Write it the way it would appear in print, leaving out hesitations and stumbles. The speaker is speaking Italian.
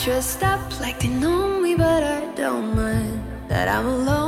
dressed up like they know me, but I don't mind that I'm alone.